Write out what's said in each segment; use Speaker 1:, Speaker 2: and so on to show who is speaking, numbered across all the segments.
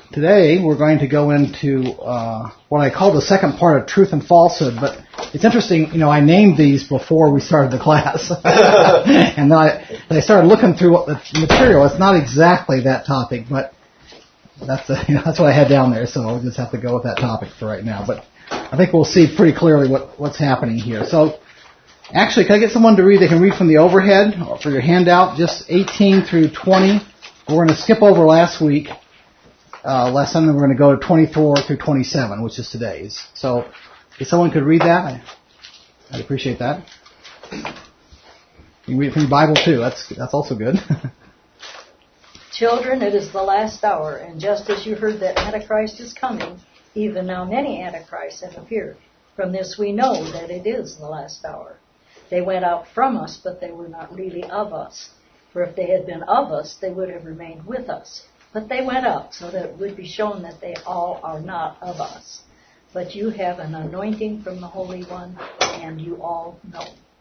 Speaker 1: Today we're going to go into what I call the second part of truth and falsehood, but it's interesting, I named these before we started the class. And then I started looking through what the material. It's not exactly that topic, but that's what I had down there, so we'll just have to go with that topic for right now. But I think we'll see pretty clearly what's happening here. So, actually, can I get someone to read? They can read from the overhead or for your handout, just 18 through 20. We're going to skip over last week. Lesson, we're going to go to 24 through 27, which is today's. So, if someone could read that, I'd appreciate that. You can read it from your Bible too. That's also good.
Speaker 2: Children, it is the last hour, and just as you heard that Antichrist is coming, even now many Antichrists have appeared. From this we know that it is the last hour. They went out from us, but they were not really of us. For if they had been of us, they would have remained with us. But they went out so that it would be shown that they all are not of us. But you have an anointing from the Holy One, and you all know.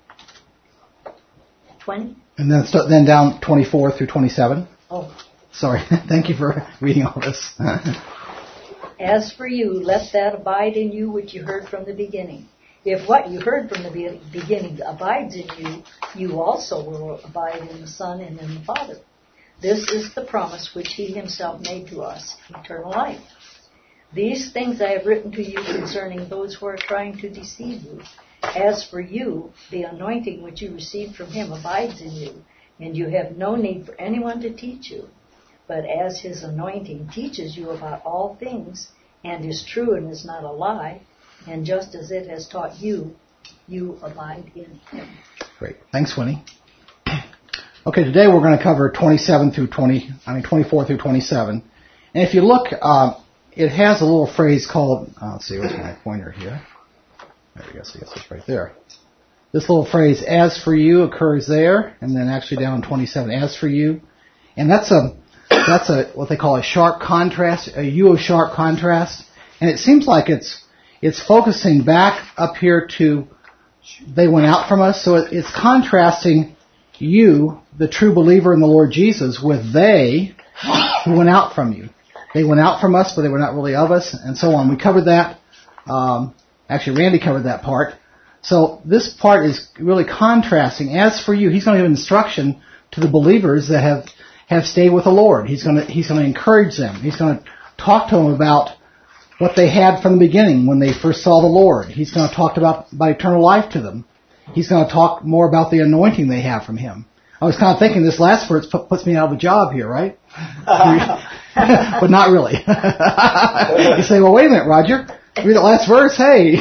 Speaker 2: 20?
Speaker 1: And then down 24 through 27.
Speaker 2: Oh.
Speaker 1: Sorry. Thank you for reading all this.
Speaker 2: As for you, let that abide in you which you heard from the beginning. If what you heard from the beginning abides in you, you also will abide in the Son and in the Father. This is the promise which he himself made to us, eternal life. These things I have written to you concerning those who are trying to deceive you. As for you, the anointing which you received from him abides in you, and you have no need for anyone to teach you. But as his anointing teaches you about all things, and is true and is not a lie, and just as it has taught you, you abide in him.
Speaker 1: Great. Thanks, Winnie. Okay, today we're going to cover 24 through 27. And if you look, it has a little phrase called, let's see, where's my pointer here? There we go, so yes, it's right there. This little phrase, as for you, occurs there, and then actually down in 27, as for you. And that's what they call a sharp contrast, a sharp contrast. And it seems like it's focusing back up here to, they went out from us, so it's contrasting you, the true believer in the Lord Jesus, with they who went out from you. They went out from us, but they were not really of us, and so on. We covered that. Actually, Randy covered that part. So this part is really contrasting. As for you, he's going to give instruction to the believers that have stayed with the Lord. He's going to encourage them. He's going to talk to them about what they had from the beginning when they first saw the Lord. He's going to talk about eternal life to them. He's going to talk more about the anointing they have from him. I was kind of thinking this last verse puts me out of a job here, right? But not really. You say, well, wait a minute, Roger. Read the last verse. Hey,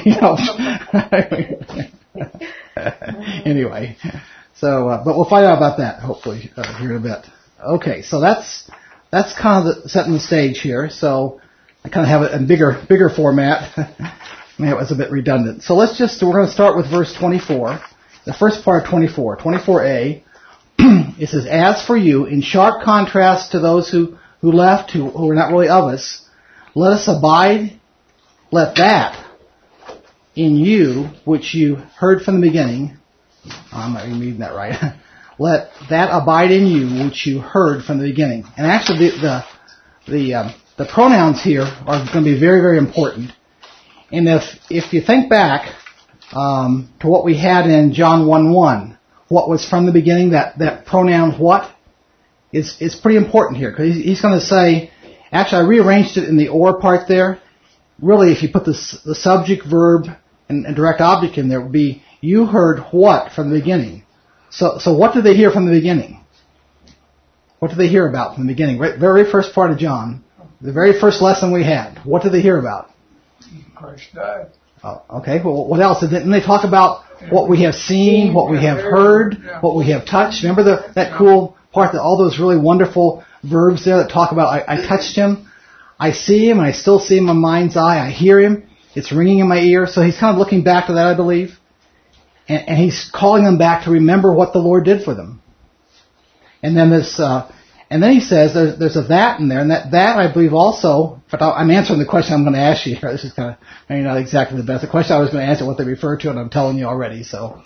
Speaker 1: Anyway, so but we'll find out about that hopefully here in a bit. Okay, so that's kind of setting the stage here. So I kind of have it in bigger format. Man, it was a bit redundant. So we're going to start with verse 24. The first part of 24, 24a. It says, as for you, in sharp contrast to those who left, who were not really of us, let us abide, let that in you, which you heard from the beginning. I'm not even reading that right. Let that abide in you, which you heard from the beginning. And actually, the pronouns here are going to be very, very important. And if you think back to what we had in John 1:1, what was from the beginning, that pronoun what is pretty important here, because he's going to say, actually I rearranged it in the or part there. Really, if you put the subject, verb, and direct object in there, it would be, you heard what from the beginning. So what did they hear from the beginning? What did they hear about from the beginning? Very first part of John, the very first lesson we had. What did they hear about?
Speaker 3: Christ died.
Speaker 1: Oh, okay. Well, what else? Didn't they talk about what we have seen, what we have heard, what we have touched? Remember that cool part, that all those really wonderful verbs there that talk about I touched him, I see him, and I still see him in my mind's eye, I hear him, it's ringing in my ear. So he's kind of looking back to that, I believe. And he's calling them back to remember what the Lord did for them. And then and then he says there's a that in there, and that I believe also, but I'm answering the question I'm going to ask you here. This is kind of maybe not exactly the best. The question I was going to answer what they refer to, and I'm telling you already. So,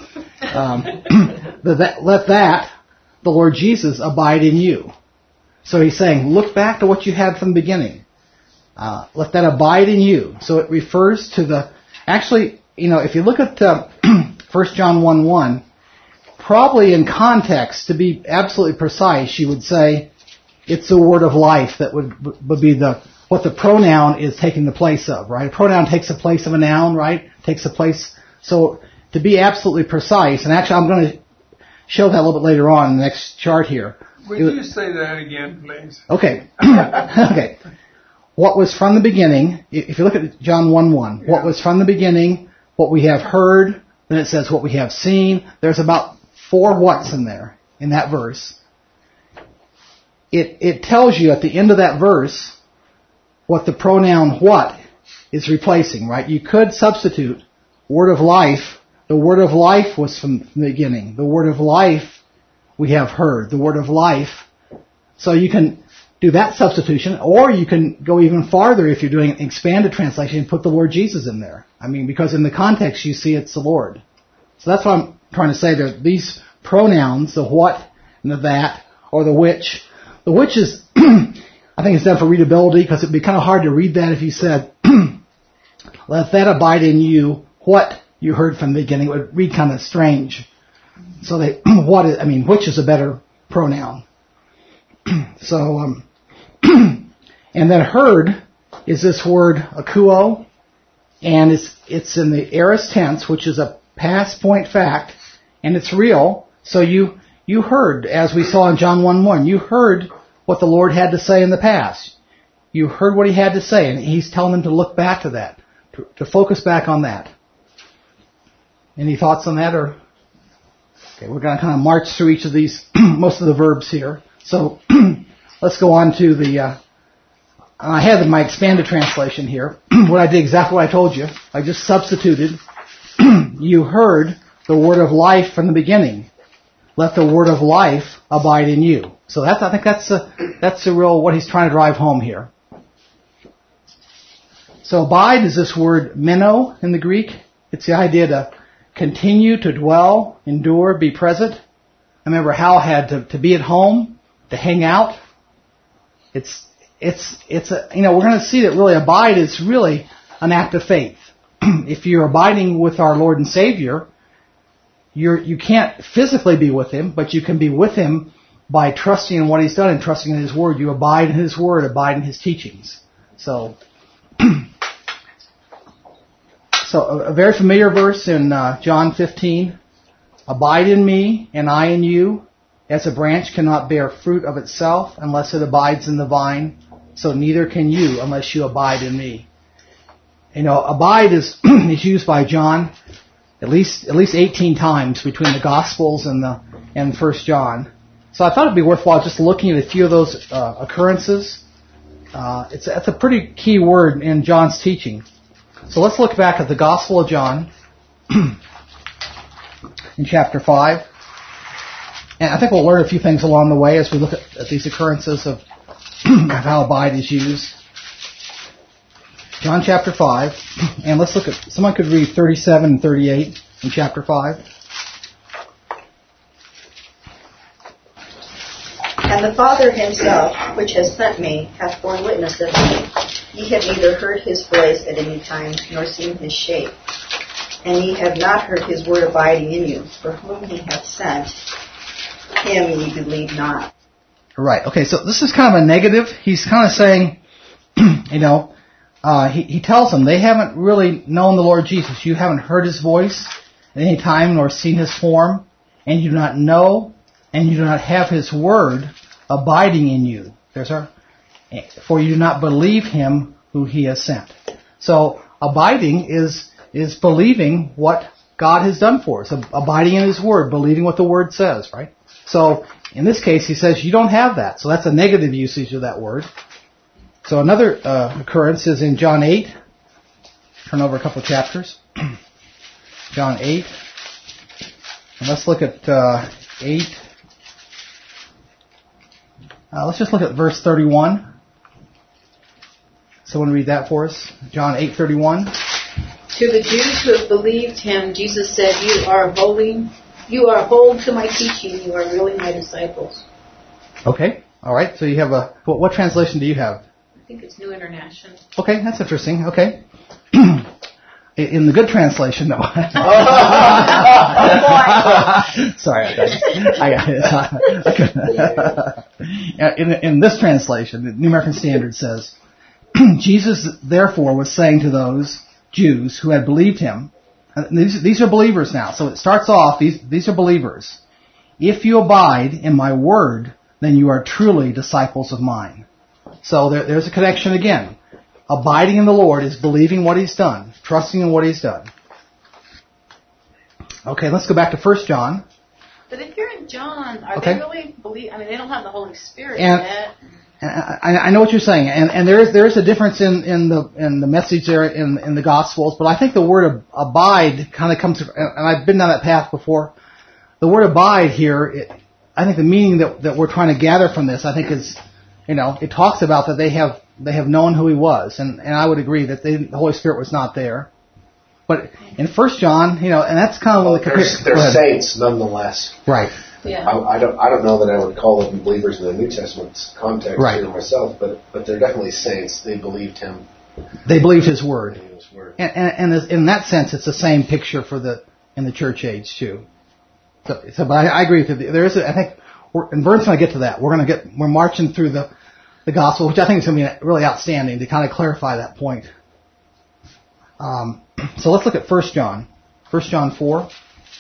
Speaker 1: let that, the Lord Jesus, abide in you. So he's saying, look back to what you had from the beginning. let that abide in you. So it refers to the, actually, if you look at 1 John 1:1, probably in context, to be absolutely precise, you would say it's the word of life that would be what the pronoun is taking the place of, right? A pronoun takes the place of a noun, right? Takes the place. So to be absolutely precise, and actually I'm going to show that a little bit later on in the next chart here.
Speaker 3: Would you say that again, please?
Speaker 1: Okay. Okay. What was from the beginning, if you look at John 1:1, what was from the beginning, what we have heard, then it says what we have seen. There's about 4 whats in there, in that verse. It tells you at the end of that verse what the pronoun what is replacing, right? You could substitute word of life. The word of life was from the beginning. The word of life we have heard. The word of life. So you can do that substitution, or you can go even farther if you're doing an expanded translation and put the Lord Jesus in there. I mean, because in the context you see it's the Lord. So that's what I'm trying to say there. These pronouns, the what and the that, or the which. The which is, I think it's done for readability, because it'd be kind of hard to read that if you said, let that abide in you, what you heard from the beginning. It would read kind of strange. So which is a better pronoun. So, and then heard is this word akuo, and it's in the aorist tense, which is a past point fact, and it's real. So you heard, as we saw in John 1:1, you heard what the Lord had to say in the past. You heard what He had to say, and He's telling them to look back to that, to focus back on that. Any thoughts on that? Or okay, we're going to kind of march through each of these, most of the verbs here. So let's go on to the. I have my expanded translation here. What I did, exactly what I told you. I just substituted. You heard the word of life from the beginning. Let the word of life abide in you. So I think that's the real what he's trying to drive home here. So abide is this word meno in the Greek. It's the idea to continue, to dwell, endure, be present. I remember Hal had to be at home, to hang out. It's we're going to see that really abide is really an act of faith. If you're abiding with our Lord and Savior, you can't physically be with Him, but you can be with Him by trusting in what He's done and trusting in His Word. You abide in His Word, abide in His teachings. So a very familiar verse in John 15. Abide in me and I in you, as a branch cannot bear fruit of itself unless it abides in the vine, so neither can you unless you abide in me. Abide is used by John at least 18 times between the Gospels and 1 John. So I thought it'd be worthwhile just looking at a few of those occurrences. It's a pretty key word in John's teaching. So let's look back at the Gospel of John in chapter 5. And I think we'll learn a few things along the way as we look at these occurrences of how abide is used. John chapter 5. And let's look at, someone could read 37 and 38 in chapter 5.
Speaker 4: And the Father Himself, which has sent me, hath borne witness of me. Ye have neither heard His voice at any time, nor seen His shape. And ye have not heard His word abiding in you. For whom He hath sent, Him ye believe not.
Speaker 1: Right. Okay, so this is kind of a negative. He's kind of saying, he tells them they haven't really known the Lord Jesus. You haven't heard His voice at any time, nor seen His form, and you do not know, and you do not have His word abiding in you. For you do not believe Him who He has sent. So abiding is believing what God has done for us, abiding in His word, believing what the word says, right? So in this case, he says you don't have that. So that's a negative usage of that word. So another occurrence is in John 8. Turn over a couple chapters. John 8. And let's look at 8. Let's just look at verse 31. Someone read that for us. John 8:31.
Speaker 4: To the Jews who have believed Him, Jesus said, You are hold to my teaching. You are really my disciples.
Speaker 1: Okay. All right. So you have what translation do you have?
Speaker 5: think it's New International.
Speaker 1: Okay, that's interesting. Okay. In the good translation, no. Sorry, I got it. In this translation, the New American Standard says, Jesus therefore was saying to those Jews who had believed him, and these are believers now, so it starts off, these are believers. If you abide in my word, then you are truly disciples of mine. So there's a connection again. Abiding in the Lord is believing what he's done, trusting in what he's done. Okay, let's go back to 1 John.
Speaker 5: But if you're in John, are they really believe? I mean, they don't have the Holy Spirit yet.
Speaker 1: I know what you're saying, and there is a difference in the message there in the Gospels, but I think the word abide kind of comes, and I've been down that path before. The word abide here, I think the meaning that we're trying to gather from this, I think is, it talks about that they have known who he was, and I would agree that the Holy Spirit was not there. But in 1 John, and that's kind of what
Speaker 6: they're saints nonetheless.
Speaker 1: Right.
Speaker 5: Yeah.
Speaker 6: I don't know that I would call them believers in the New Testament context
Speaker 1: right.
Speaker 6: here myself, but they're definitely saints. They believed him.
Speaker 1: They believed his word. And in that sense, it's the same picture in the church age too. So but I agree with you. There is, I think, and Vern's going to get to that. We're marching through the gospel, which I think is going to be really outstanding to kind of clarify that point. So let's look at 1 John. 1 John 4.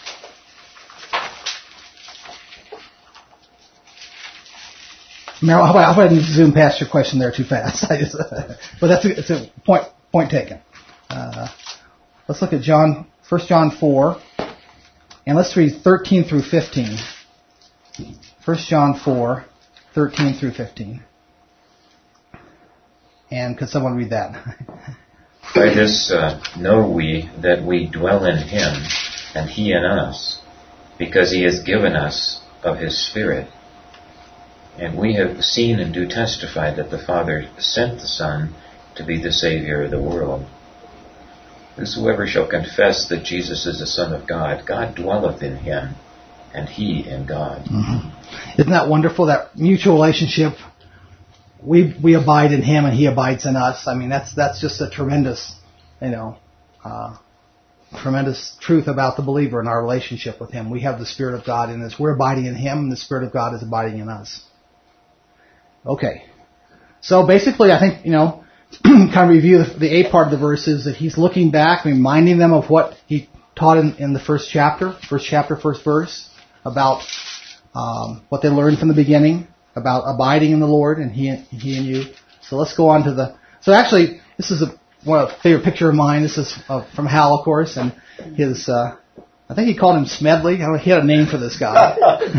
Speaker 1: Meryl, how about I didn't zoom past your question there too fast? But it's a point taken. Let's look at 1 John 4, and let's read 13 through 15. 1 John 4, 13 through 15. And could someone read that?
Speaker 7: By this know we that we dwell in him, and he in us, because he has given us of his Spirit. And we have seen and do testify that the Father sent the Son to be the Savior of the world. Whosoever shall confess that Jesus is the Son of God, God dwelleth in him, and he in God.
Speaker 1: Mm-hmm. Isn't that wonderful, that mutual relationship? We abide in him and he abides in us. I mean, that's just a tremendous, tremendous truth about the believer and our relationship with him. We have the Spirit of God in us. We're abiding in him, and the Spirit of God is abiding in us. Okay. So basically, I think, kind of review the A part of the verse is that he's looking back, reminding them of what he taught in the first chapter, first verse, about what they learned from the beginning, about abiding in the Lord and he and you. So let's go on to so actually, this is a favorite picture of mine. This is from Hal, of course, and his, I think he called him Smedley. I don't know, he had a name for this guy.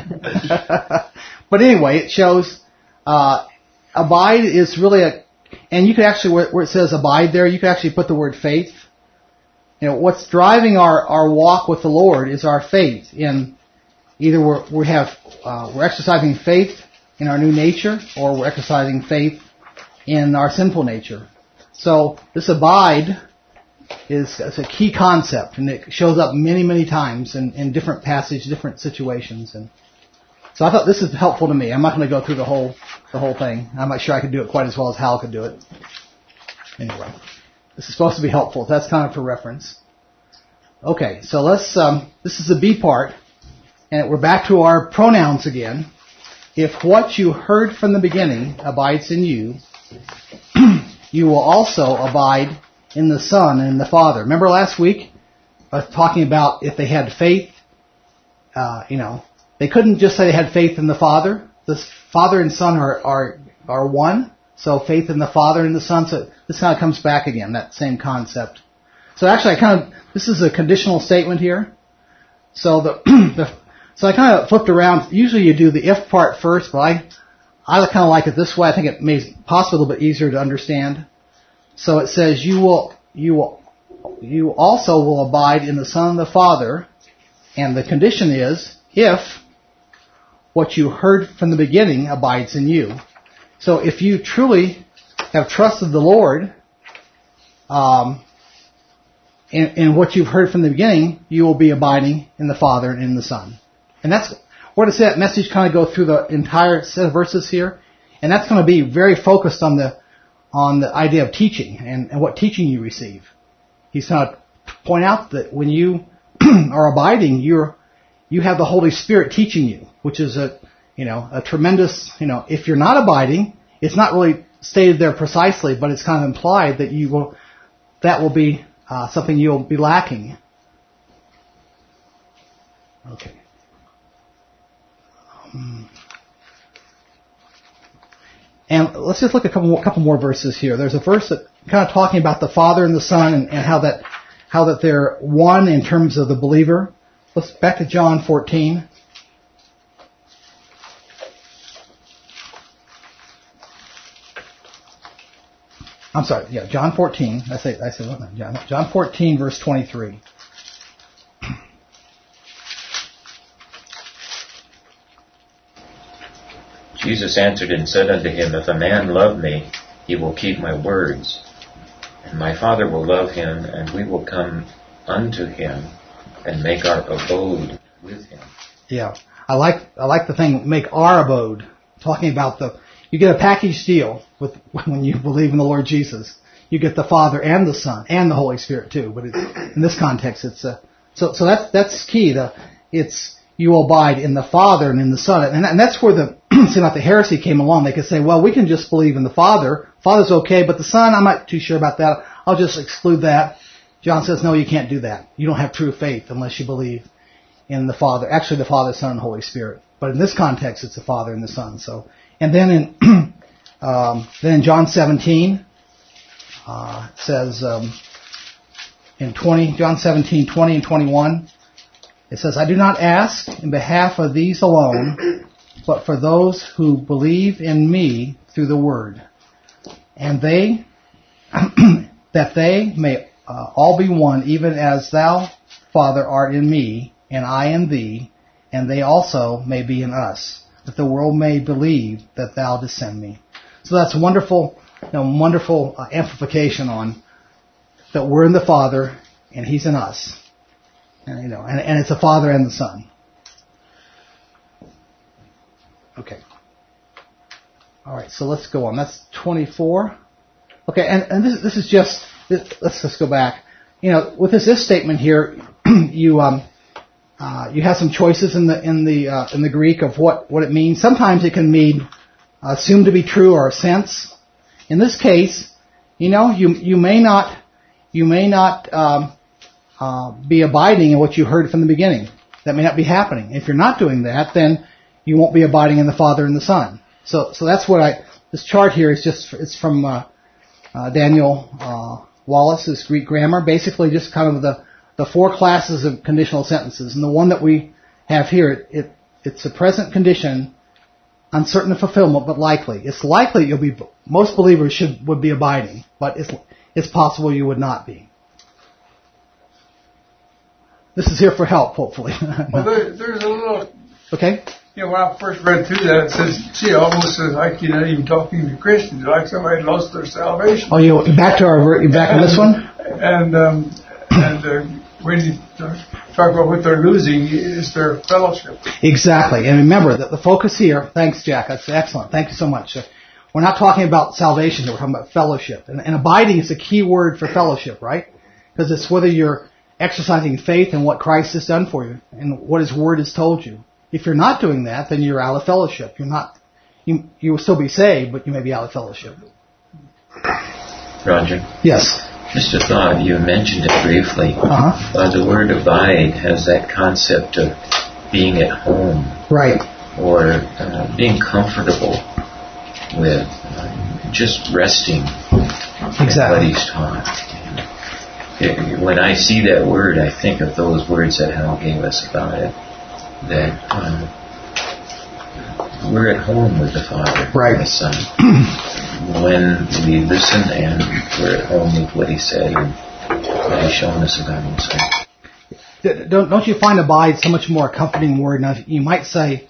Speaker 1: But anyway, it shows, abide is really and you could actually, where it says abide there, you could actually put the word faith. What's driving our walk with the Lord is our faith in either we're exercising faith in our new nature, or we're exercising faith in our sinful nature. So this abide is a key concept, and it shows up many, many times in different passages, different situations. And so I thought this is helpful to me. I'm not going to go through the whole thing. I'm not sure I could do it quite as well as Hal could do it. Anyway, this is supposed to be helpful. That's kind of for reference. Okay, so let's. This is the B part, and we're back to our pronouns again. If what you heard from the beginning abides in you, you will also abide in the Son and in the Father. Remember last week, I was talking about if they had faith, they couldn't just say they had faith in the Father. The Father and Son are one, so faith in the Father and the Son. So this kind of comes back again, that same concept. So actually, this is a conditional statement here. So So I kind of flipped around. Usually you do the if part first, but I kind of like it this way. I think it makes it possibly a little bit easier to understand. So it says, you also will abide in the Son and the Father, and the condition is, if what you heard from the beginning abides in you. So if you truly have trusted the Lord, in what you've heard from the beginning, you will be abiding in the Father and in the Son. And that's where does that message kind of go through the entire set of verses here. And that's going to be very focused on on the idea of teaching and what teaching you receive. He's going to point out that when you are abiding, you have the Holy Spirit teaching you, which is a tremendous, if you're not abiding, it's not really stated there precisely, but it's kind of implied that that will be something you'll be lacking. Okay. And let's just look at a couple more verses here. There's a verse that kind of talking about the Father and the Son and how that they're one in terms of the believer. Let's back to John 14. I'm sorry, yeah, John 14. I said John 14, verse 23.
Speaker 7: Jesus answered and said unto him, If a man love me, he will keep my words, and my Father will love him, and we will come unto him and make our abode with him.
Speaker 1: Yeah, I like the thing, make our abode. Talking about you get a package deal when you believe in the Lord Jesus. You get the Father and the Son and the Holy Spirit too. But in this context, it's so that's key. You abide in the Father and in the Son, and that's where the heresy came along. They could say, well, we can just believe in the Father. Father's okay, but the Son, I'm not too sure about that. I'll just exclude that. John says, no, you can't do that. You don't have true faith unless you believe in the Father. Actually, the Father, Son, and Holy Spirit. But in this context, it's the Father and the Son. So, and then in John 17, it says in John 17, 20 and 21, it says, I do not ask in behalf of these alone, but for those who believe in me through the word, and that they may all be one, even as thou, Father, art in me, and I in thee, and they also may be in us, that the world may believe that thou didst send me. So that's wonderful amplification on that we're in the Father and He's in us, and it's the Father and the Son. Okay. All right. So let's go on. That's 24. Okay, and this is just. Let's just go back. With this statement here, you have some choices in the Greek of what it means. Sometimes it can mean assumed to be true or a sense. In this case, you may not be abiding in what you heard from the beginning. That may not be happening. If you're not doing that, then you won't be abiding in the Father and the Son. So that's what this chart here is it's from Daniel Wallace's Greek grammar, basically just kind of the four classes of conditional sentences. And the one that we have here, it's a present condition, uncertain of fulfillment, but likely. It's likely most believers would be abiding, but it's possible you would not be. This is here for help, hopefully.
Speaker 3: Well, there's a little...
Speaker 1: Okay.
Speaker 3: When I first read through that, it says, gee, almost like you're not even talking to Christians, like somebody lost their salvation.
Speaker 1: Oh, you're back to this one?
Speaker 3: And when you talk about what they're losing, is their fellowship. Exactly.
Speaker 1: And remember that the focus here, thanks, Jack, that's excellent. Thank you so much. We're not talking about salvation, we're talking about fellowship. And abiding is a key word for fellowship, right? Because it's whether you're exercising faith in what Christ has done for you and what His Word has told you. If you're not doing that, then you're out of fellowship. You will still be saved, but you may be out of fellowship.
Speaker 7: Roger?
Speaker 1: Yes.
Speaker 7: Just a thought, you mentioned it briefly. The word abide has that concept of being at home.
Speaker 1: Right.
Speaker 7: Or being comfortable with, just resting what He's taught. When I see that word, I think of those words that Hal gave us about it. That we're at home with the Father and the Son. When we listen and we're at home with what He said and what He's shown us about Himself.
Speaker 1: Don't you find abide so much more a comforting word? Now, you might say,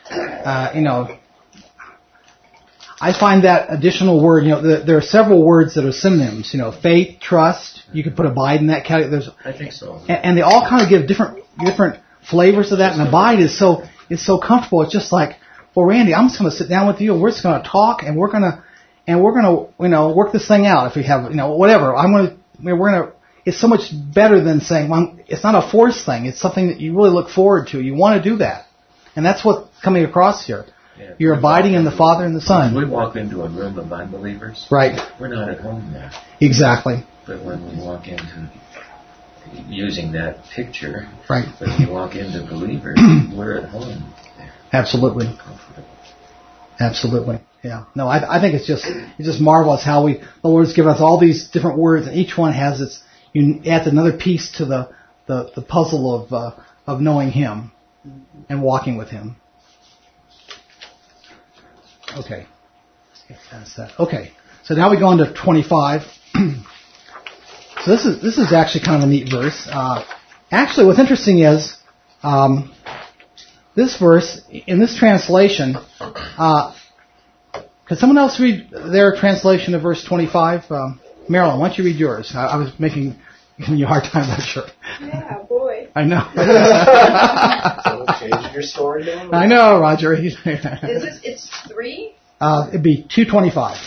Speaker 1: I find that additional word, there are several words that are synonyms, faith, trust, you could put abide in that category.
Speaker 7: I think so.
Speaker 1: And they all kind of give different flavors of that, and abide is so comfortable. It's just like, well, Randy, I'm just going to sit down with you, and we're just going to talk, and we're going to, and we're going to, work this thing out. If we have, whatever, we're going to. It's so much better than saying, well, it's not a forced thing. It's something that you really look forward to. You want to do that. And that's what's coming across here. Yeah, you're abiding in the Father and the Son.
Speaker 7: When we walk into a room of unbelievers,
Speaker 1: right,
Speaker 7: we're not at home there.
Speaker 1: Exactly.
Speaker 7: But when we walk into, using that picture,
Speaker 1: right,
Speaker 7: when we walk into believers, we're at home there.
Speaker 1: Absolutely. Absolutely. Yeah. No, I think it's just marvelous how the Lord's given us all these different words, and each one has its. You add another piece to the puzzle of knowing Him and walking with Him. Okay. That's that. Okay. So now we go on to 25. So this is actually kind of a neat verse. Actually, what's interesting is this verse in this translation. Could someone else read their translation of verse 25? Marilyn, why don't you read yours? I was giving you a hard time, I'm sure.
Speaker 5: Yeah, boy.
Speaker 1: I know.
Speaker 6: Change your story now?
Speaker 1: I know, Roger.
Speaker 5: It's 3?
Speaker 1: It'd be 225.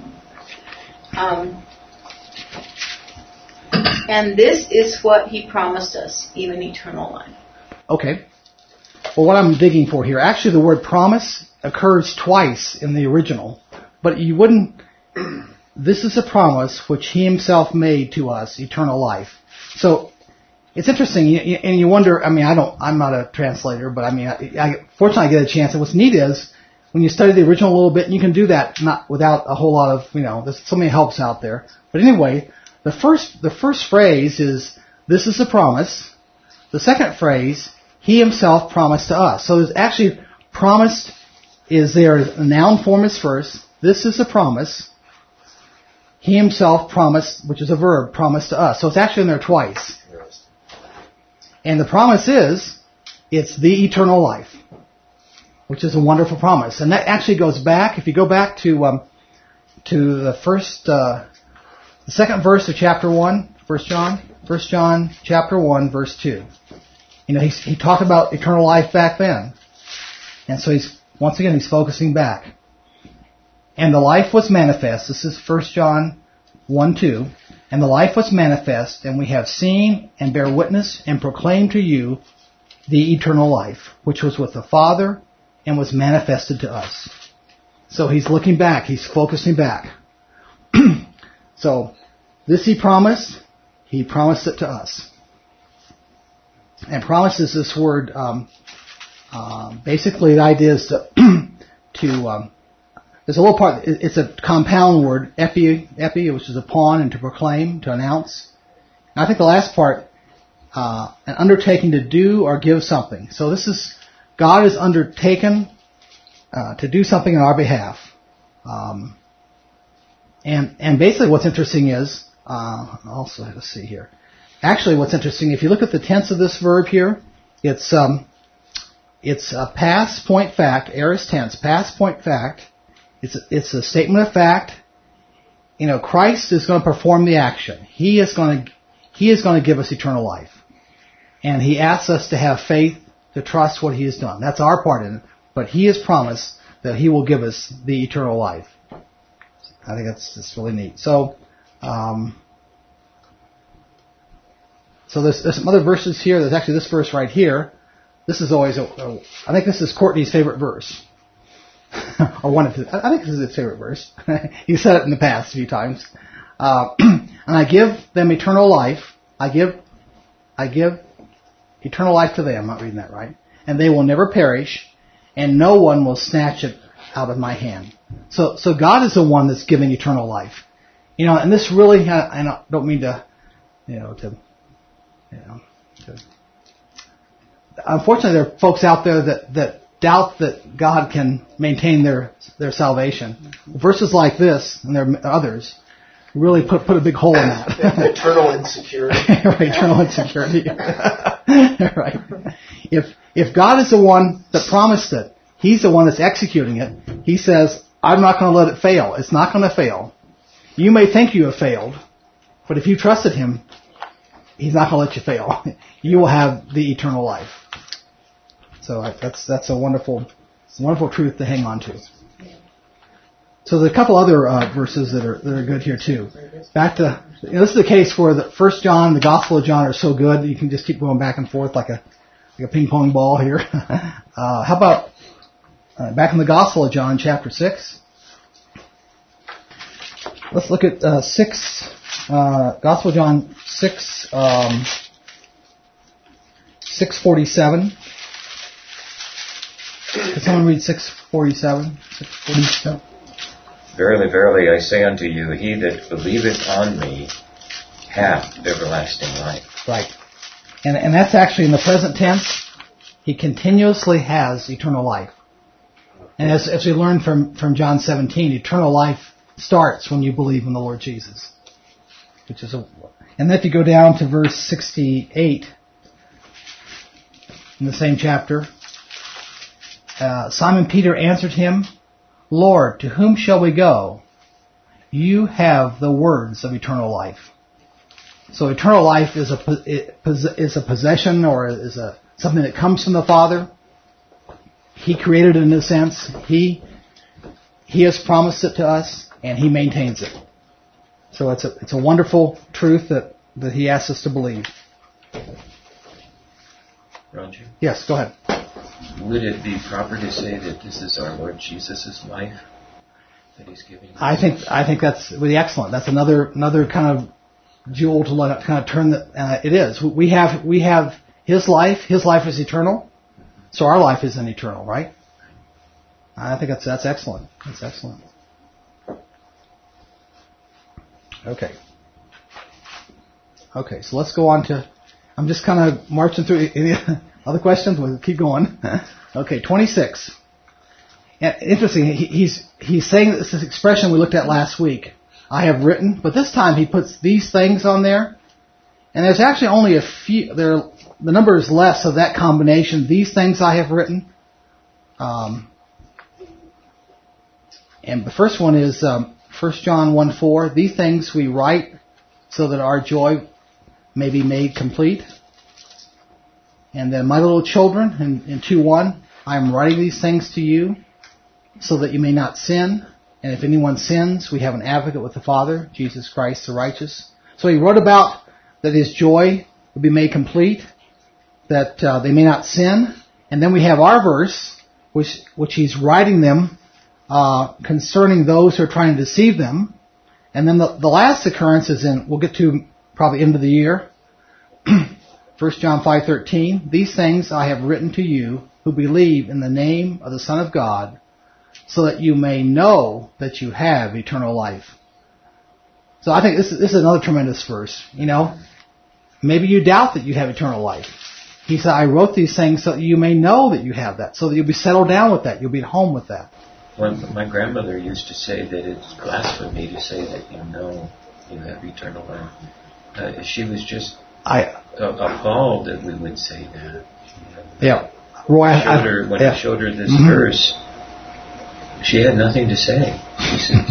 Speaker 5: And this is what He promised us, even eternal life.
Speaker 1: Okay. Well, what I'm digging for here, actually the word promise occurs twice in the original, but you wouldn't. This is a promise which He Himself made to us, eternal life. So it's interesting, and you wonder. I mean, I'm not a translator, but I mean, fortunately I get a chance. And what's neat is when you study the original a little bit, and you can do that not without a whole lot of there's so many helps out there. But anyway, the first phrase is this is a promise. The second phrase, He Himself promised to us. So there's actually promised is there. A noun form is first. This is a promise. He Himself promised, which is a verb, promised to us. So it's actually in there twice. And the promise is, it's the eternal life, which is a wonderful promise. And that actually goes back, if you go back to the second verse of chapter 1, 1 John chapter 1, verse 2. He talked about eternal life back then. And so he's focusing back. And the life was manifest. This is 1 John 1:2. And the life was manifest, and we have seen and bear witness and proclaim to you the eternal life, which was with the Father and was manifested to us. So he's looking back. He's focusing back. So this He promised it to us. And promise is this word, basically the idea is to there's a little part, it's a compound word, epi, which is upon, and to proclaim, to announce. And I think the last part, an undertaking to do or give something. So this is, God has undertaken to do something on our behalf. And basically what's interesting is, also let's see here. Actually what's interesting, if you look at the tense of this verb here, it's a past point fact, aorist tense, past point fact. It's a statement of fact. Christ is going to perform the action. He is going to give us eternal life. And He asks us to have faith, to trust what He has done. That's our part in it. But He has promised that He will give us the eternal life. I think that's really neat. So there's some other verses here. There's actually this verse right here. This is always I think this is Courtney's favorite verse. Or one of his, I think this is his favorite verse. He said it in the past a few times. And I give them eternal life. I give eternal life to them. I'm not reading that right. And they will never perish, and no one will snatch it out of my hand. So God is the one that's giving eternal life. And this really, I don't mean to, unfortunately there are folks out there that doubt that God can maintain their salvation. Verses like this, and there are others, really put a big hole in that.
Speaker 6: Eternal insecurity.
Speaker 1: Right, eternal insecurity. Right. If God is the one that promised it, He's the one that's executing it. He says, I'm not going to let it fail. It's not going to fail. You may think you have failed, but if you trusted Him, He's not going to let you fail. You will have the eternal life. So that's a wonderful truth to hang on to. So there's a couple other verses that are good here too. Back to this is the case where the 1 John and the Gospel of John are so good that you can just keep going back and forth like a ping pong ball here. How about back in the Gospel of John, chapter 6? Let's look at 6. Gospel of John 6, 6:47. Can someone read 6:47? 6:47.
Speaker 7: Verily, verily, I say unto you, he that believeth on me hath everlasting life.
Speaker 1: Right. And that's actually in the present tense. He continuously has eternal life. And as we learned from John 17, eternal life starts when you believe in the Lord Jesus. And then if you go down to verse 68 in the same chapter, Simon Peter answered him, Lord, to whom shall we go? You have the words of eternal life. So eternal life is a possession, or is something that comes from the Father. He created it in a sense. He has promised it to us, and He maintains it. So it's a wonderful truth that He asks us to believe.
Speaker 7: Roger?
Speaker 1: Yes, go ahead.
Speaker 7: Would it be proper to say that this is our Lord Jesus' life that He's giving us?
Speaker 1: I think that's really excellent. That's another kind of jewel to let it kind of turn it is. We have His life. His life is eternal. So our life isn't eternal, right? I think that's excellent. That's excellent. Okay. So let's go on to. I'm just kind of marching through. Any other questions? We'll keep going. Okay, 26. And interesting. He's saying this expression we looked at last week. I have written, but this time he puts these things on there, and there's actually only a few. The number is less of that combination. These things I have written, and the first one is 1 John 1:4. These things we write so that our joy may be made complete. And then, my little children, in 2:1, I am writing these things to you so that you may not sin. And if anyone sins, we have an advocate with the Father, Jesus Christ the righteous. So he wrote about that his joy would be made complete, that they may not sin. And then we have our verse, which he's writing them concerning those who are trying to deceive them. And then the last occurrence is we'll get to probably end of the year, 1 John 5:13. These things I have written to you who believe in the name of the Son of God, so that you may know that you have eternal life. So I think this is another tremendous verse. Maybe you doubt that you have eternal life. He said, I wrote these things so that you may know that you have that, so that you'll be settled down with that. You'll be at home with that.
Speaker 7: Well, my grandmother used to say that it's blasphemy to say that you know you have eternal life. She was just appalled that we would say that.
Speaker 1: Yeah. Roy,
Speaker 7: I showed her this verse, she had nothing to say. She said,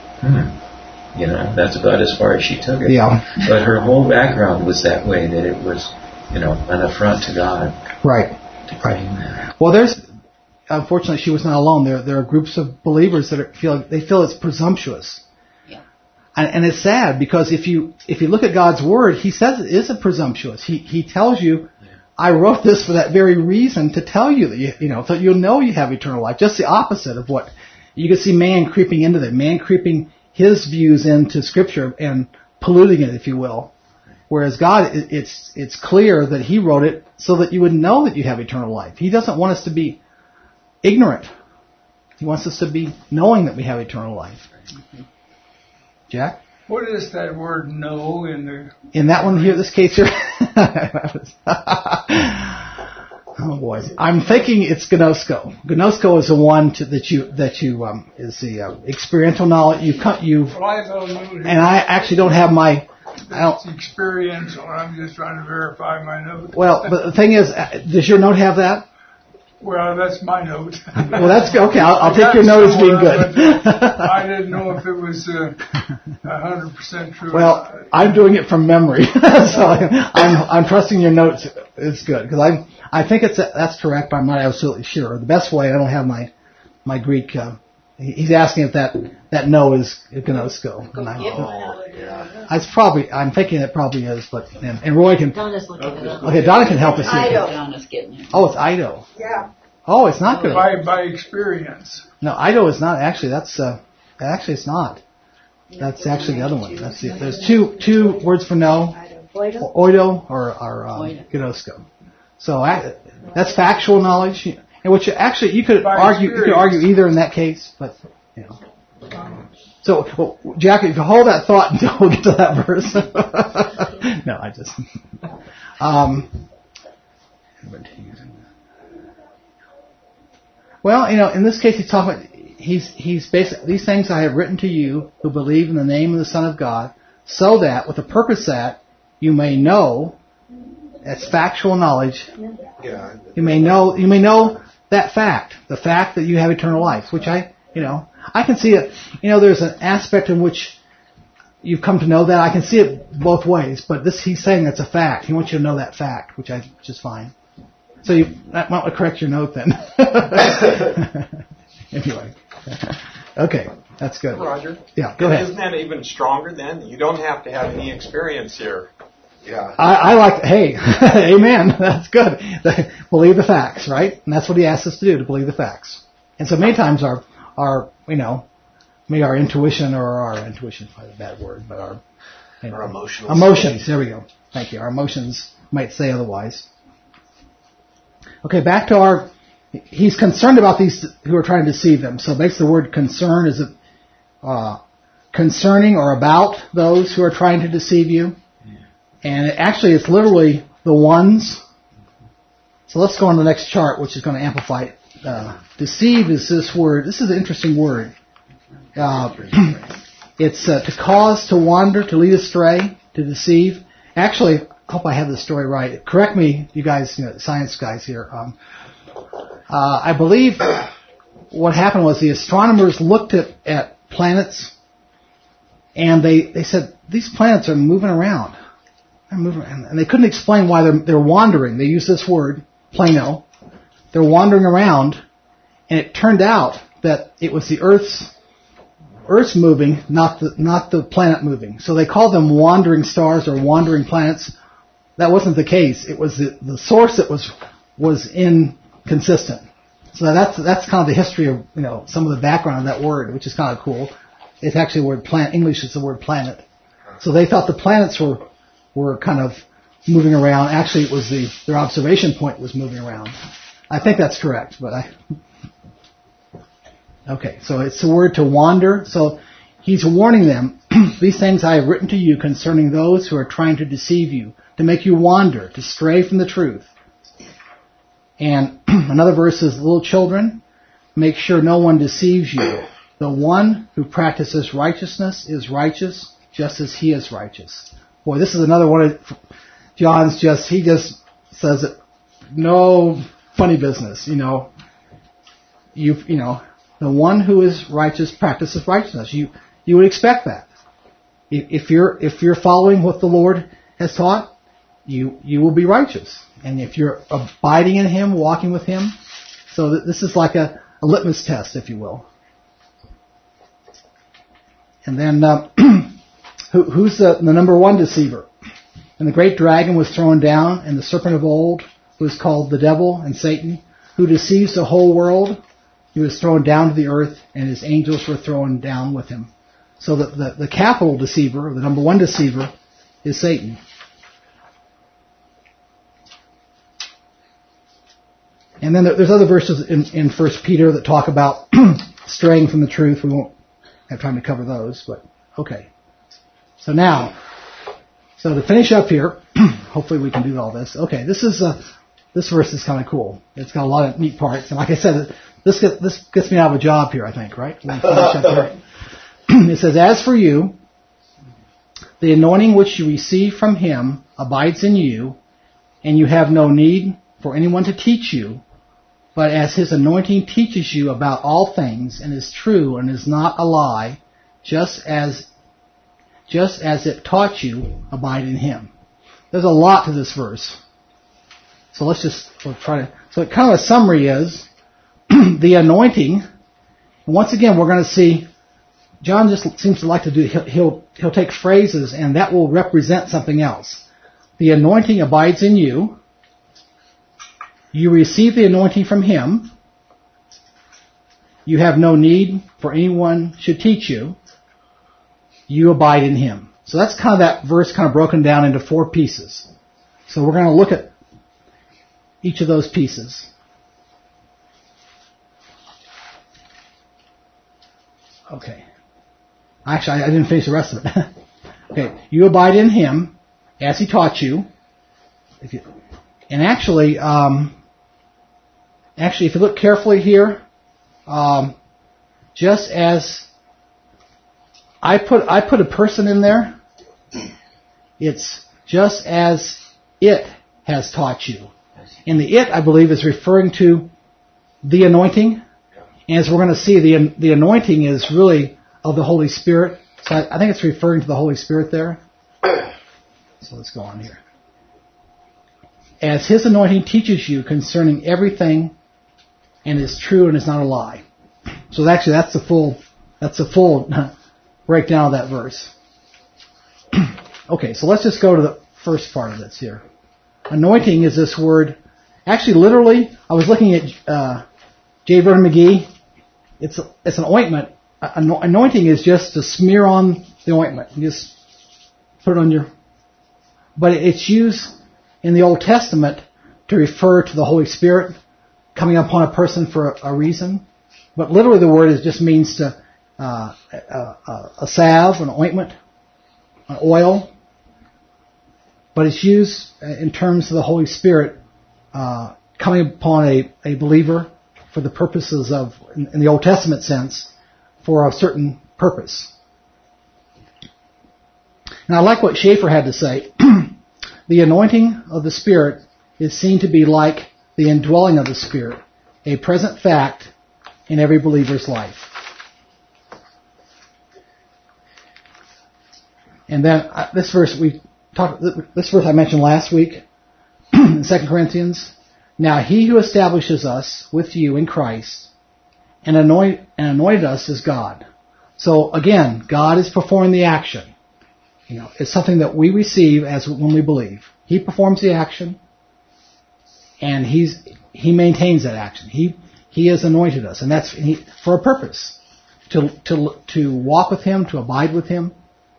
Speaker 7: that's about as far as she took it.
Speaker 1: Yeah.
Speaker 7: But her whole background was that way, that it was, an affront to God.
Speaker 1: Right.
Speaker 7: Right.
Speaker 1: Well, unfortunately, she was not alone. There are groups of believers that feel it's presumptuous.
Speaker 5: Yeah.
Speaker 1: And it's sad, because if you look at God's Word, He says it isn't presumptuous. He tells you, I wrote this for that very reason, to tell you that so you'll know you have eternal life. Just the opposite of what you can see man creeping into that. Man creeping his views into Scripture and polluting it, if you will. Whereas God, it's clear that He wrote it so that you would know that you have eternal life. He doesn't want us to be ignorant. He wants us to be knowing that we have eternal life. Jack?
Speaker 3: What is that word "know"
Speaker 1: in that one here, this case here? Oh boy, I'm thinking it's gnosko. Gnosko is the one that you is the experiential knowledge you've.
Speaker 3: Well, I don't know.
Speaker 1: And I actually don't have my.
Speaker 3: It's experiential. I'm just trying to verify my note.
Speaker 1: Well, but the thing is, does your note have that?
Speaker 3: Well, that's my note.
Speaker 1: Well, that's good. Okay. I'll take your note as being good.
Speaker 3: I didn't know if it was 100% true.
Speaker 1: Well, I'm doing it from memory, so I'm trusting your notes. It's good, because I think that's correct, but I'm not absolutely sure. The best way, I don't have my Greek He's asking if that no is gnosko. I'm thinking it probably is, but and Roy can.
Speaker 8: Donna's looking it up.
Speaker 1: Okay, Donna can help us here.
Speaker 8: Donna's getting it.
Speaker 1: Oh, it's Ido.
Speaker 4: Yeah.
Speaker 1: Oh, it's not good.
Speaker 3: By experience.
Speaker 1: No, Ido is not actually. Actually it's not. That's actually the other one. That's it. There's two words for no. Oido or gnosko. So that's factual knowledge, and which actually you could argue either in that case, but you know. So, Jackie, if you hold that thought until we get to that verse. No, I just. Well, you know, in this case, he's talking about, he's basically, these things I have written to you who believe in the name of the Son of God, so that, with the purpose that you may know, that's factual knowledge.
Speaker 6: Yeah.
Speaker 1: You may know that fact, the fact that you have eternal life, which I can see it. You know, there's an aspect in which you've come to know that. I can see it both ways, but he's saying it's a fact. He wants you to know that fact, which is fine. So you might want to correct your note then. Anyway. Okay, that's good.
Speaker 9: Roger?
Speaker 1: Yeah, go ahead.
Speaker 9: Isn't that even stronger then? You don't have to have any experience here.
Speaker 6: Yeah.
Speaker 1: I like, hey, amen. That's good. Believe the facts, right? And that's what he asks us to do, to believe the facts. And so many times our maybe our intuition is probably a bad word, but our emotions, there we go. Thank you. Our emotions might say otherwise. Okay, back to he's concerned about these who are trying to deceive them. So basically the word concern is concerning or about those who are trying to deceive you. And actually it's literally the ones. So let's go on to the next chart, which is going to amplify it. Deceive is this word. This is an interesting word. It's to cause, to wander, to lead astray, to deceive. Actually, I hope I have the story right. Correct me, you guys, science guys here. I believe what happened was the astronomers looked at planets, and they said, these planets are moving around. They're moving around. And they couldn't explain why they're wandering. They used this word, plano. They're wandering around, and it turned out that it was the Earth's moving, not the planet moving. So they called them wandering stars or wandering planets. That wasn't the case. It was the source that was inconsistent. So that's kind of the history of some of the background of that word, which is kind of cool. It's actually the word planet. English is the word planet. So they thought the planets were kind of moving around. Actually, it was their observation point was moving around. I think that's correct, but okay, so it's the word to wander. So he's warning them, these things I have written to you concerning those who are trying to deceive you, to make you wander, to stray from the truth. And another verse is, little children, make sure no one deceives you. The one who practices righteousness is righteous, just as he is righteous. Boy, this is another one of John's he just says it, no funny business, the one who is righteous practices righteousness. You would expect that. If you're following what the Lord has taught, you will be righteous. And if you're abiding in Him, walking with Him, so this is like a litmus test, if you will. And then, who's the number one deceiver? And the great dragon was thrown down, and the serpent of old, who is called the devil and Satan, who deceives the whole world. He was thrown down to the earth, and his angels were thrown down with him. So the capital deceiver, or the number one deceiver, is Satan. And then there's other verses in 1 Peter that talk about straying from the truth. We won't have time to cover those, but okay. So to finish up here, hopefully we can do all this. Okay, this verse is kind of cool. It's got a lot of neat parts, and like I said, this gets me out of a job here, I think, right? It says, as for you, the anointing which you receive from Him abides in you, and you have no need for anyone to teach you, but as His anointing teaches you about all things, and is true and is not a lie, just as it taught you, abide in Him. There's a lot to this verse. So we'll try to, so kind of a summary is, the anointing, And once again, we're going to see, John just seems to like to do, he'll take phrases and that will represent something else. The anointing abides in you. You receive the anointing from him. You have no need for anyone should teach you. You abide in him. So that's kind of that verse kind of broken down into 4 pieces. So we're going to look at each of those pieces. Okay. Actually, I didn't finish the rest of it. Okay. You abide in him as he taught you. And actually, if you look carefully here, just as I put a person in there, it's just as it has taught you. And the it, I believe, is referring to the anointing. And as we're going to see, the anointing is really of the Holy Spirit. So I think it's referring to the Holy Spirit there. So let's go on here. As his anointing teaches you concerning everything and is true and is not a lie. So actually that's the full breakdown of that verse. Okay, so let's just go to the first part of this here. Anointing is this word. Actually, literally, I was looking at J. Vernon McGee. It's an ointment. Anointing is just to smear on the ointment. You just put it on your... But it's used in the Old Testament to refer to the Holy Spirit coming upon a person for a reason. But literally the word just means to a salve, an ointment, an oil. But it's used in terms of the Holy Spirit coming upon a believer for the purposes of, in the Old Testament sense, for a certain purpose. And I like what Schaeffer had to say. The anointing of the Spirit is seen to be like the indwelling of the Spirit, a present fact in every believer's life. And then this verse I mentioned last week in 2 Corinthians. Now he who establishes us with you in Christ and anointed us is God. So again, God is performing the action. It's something that we receive as when we believe. He performs the action, and he maintains that action. He has anointed us, and that's for a purpose, to walk with him, to abide with him.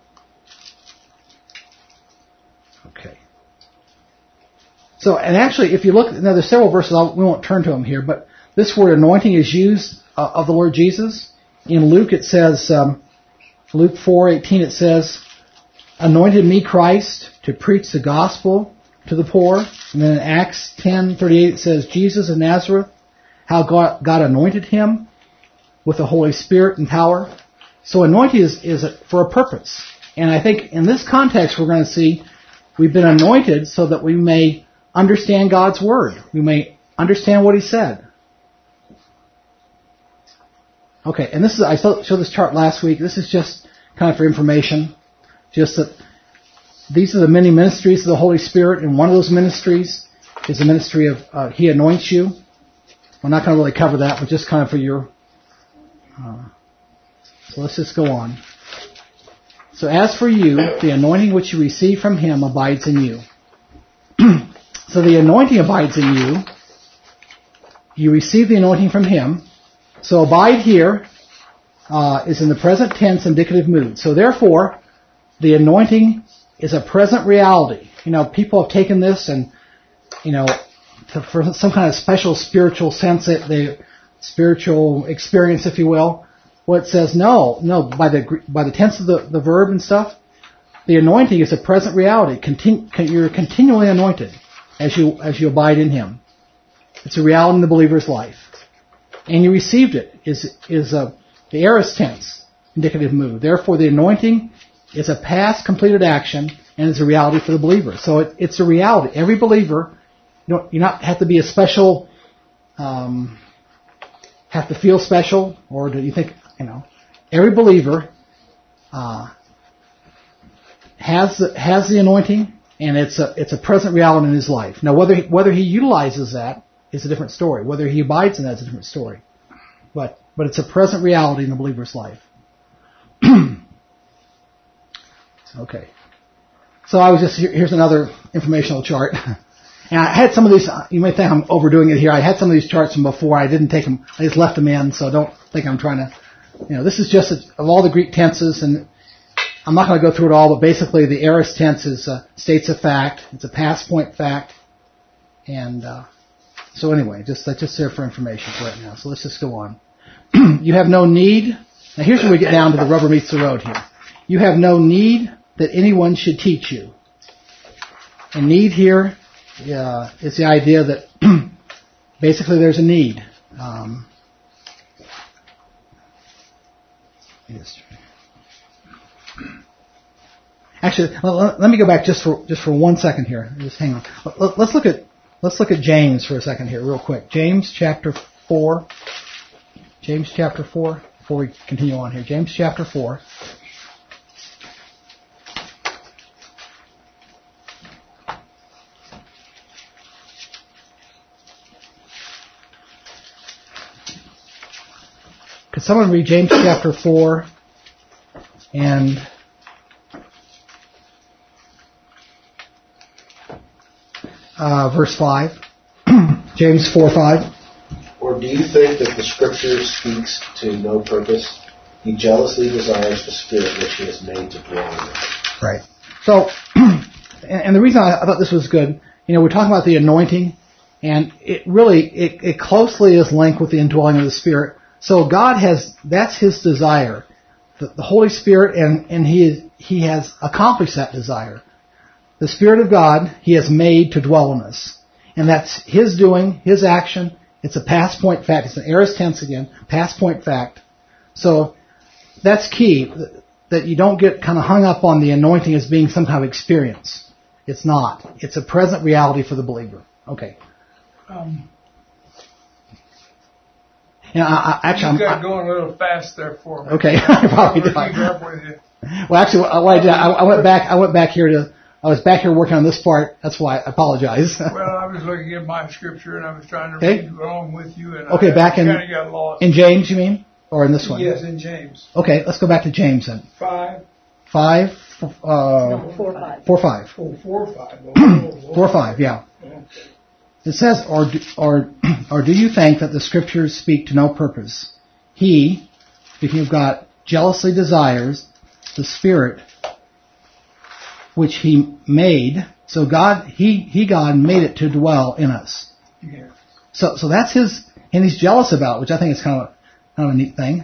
Speaker 1: Okay. So, and actually, if you look, now there's several verses, we won't turn to them here, but this word anointing is used of the Lord Jesus. In Luke it says, Luke 4:18 it says, anointed me Christ to preach the gospel to the poor. And then in Acts 10:38 it says, Jesus of Nazareth, how God anointed him with the Holy Spirit and power. So anointing is for a purpose. And I think in this context we're going to see we've been anointed so that we may understand God's Word. We may understand what He said. Okay, and this is, I showed this chart last week. This is just kind of for information. Just that these are the many ministries of the Holy Spirit, and one of those ministries is the ministry of He anoints you. We're not going to really cover that, but just kind of for your... so let's just go on. So as for you, the anointing which you receive from Him abides in you. So the anointing abides in you. You receive the anointing from Him. So abide here is in the present tense indicative mood. So therefore, the anointing is a present reality. People have taken this and, for some kind of special spiritual sense, the spiritual experience, if you will. What it says, no, by the tense of the verb and stuff, the anointing is a present reality. You're continually anointed as you abide in Him. It's a reality in the believer's life. And you received it is the aorist tense, indicative mood. Therefore, the anointing is a past completed action and is a reality for the believer. So it's a reality. Every believer, you not have to be a special, have to feel special, or do you think, every believer has the anointing, and it's a present reality in his life. Now, whether he utilizes that is a different story. Whether he abides in that is a different story. But but it's a present reality in the believer's life. Okay. So I was just, here's another informational chart. And I had some of these, you may think I'm overdoing it here. I had some of these charts from before. I didn't take them, I just left them in, so don't think I'm trying to, this is just of all the Greek tenses, and I'm not going to go through it all, but basically the aorist tense is states a fact. It's a past point fact. And so anyway, that's just there for information for right now. So let's just go on. You have no need. Now here's where we get down to the rubber meets the road here. You have no need that anyone should teach you. And need here is the idea that basically there's a need. Actually, let me go back just for 1 second here. Just hang on. Let's look at James for a second here, real quick. James chapter 4. James chapter 4. Before we continue on here, James chapter 4. Could someone read James chapter 4 and verse 5? James 4:5.
Speaker 6: Or do you think that the Scripture speaks to no purpose? He jealously desires the Spirit which He has made to dwell in us.
Speaker 1: Right. So, and the reason I thought this was good, we're talking about the anointing, and it really, it closely is linked with the indwelling of the Spirit. So God that's His desire, the Holy Spirit, and He has accomplished that desire. The Spirit of God He has made to dwell in us. And that's His doing, His action. It's a past point fact. It's an aorist tense again, past point fact. So that's key, that you don't get kind of hung up on the anointing as being some kind of experience. It's not. It's a present reality for the believer. Okay.
Speaker 3: I'm going a little fast there for me.
Speaker 1: Okay, I probably did.
Speaker 3: Keep up with you.
Speaker 1: Well, actually, what I did, I went back here I was back here working on this part. That's why I apologize.
Speaker 3: Well, I was looking at my scripture and I was trying to read along with you, and
Speaker 1: okay,
Speaker 3: I kind of got lost.
Speaker 1: In James, you mean, or in this one?
Speaker 3: Yes, in James.
Speaker 1: Okay, let's go back to James then.
Speaker 3: 5.
Speaker 1: 5.
Speaker 2: 4:5.
Speaker 1: 4:5.
Speaker 3: Oh, 4:5.
Speaker 1: 4:5. Yeah.
Speaker 3: Okay.
Speaker 1: It says, or do you think that the Scriptures speak to no purpose? He, speaking of God, jealously desires the Spirit which He made. So God made it to dwell in us.
Speaker 3: Yeah.
Speaker 1: So that's His, and He's jealous about it, which I think is kind of a neat thing.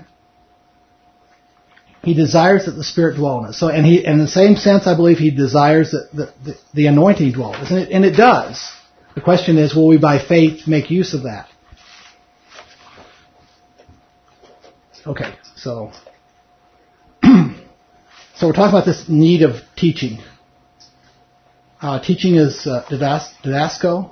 Speaker 1: He desires that the Spirit dwell in us. So, and in the same sense, I believe He desires that the anointing dwell, isn't it? And it does. The question is, will we by faith make use of that? Okay, so we're talking about this need of teaching. Teaching is didasko.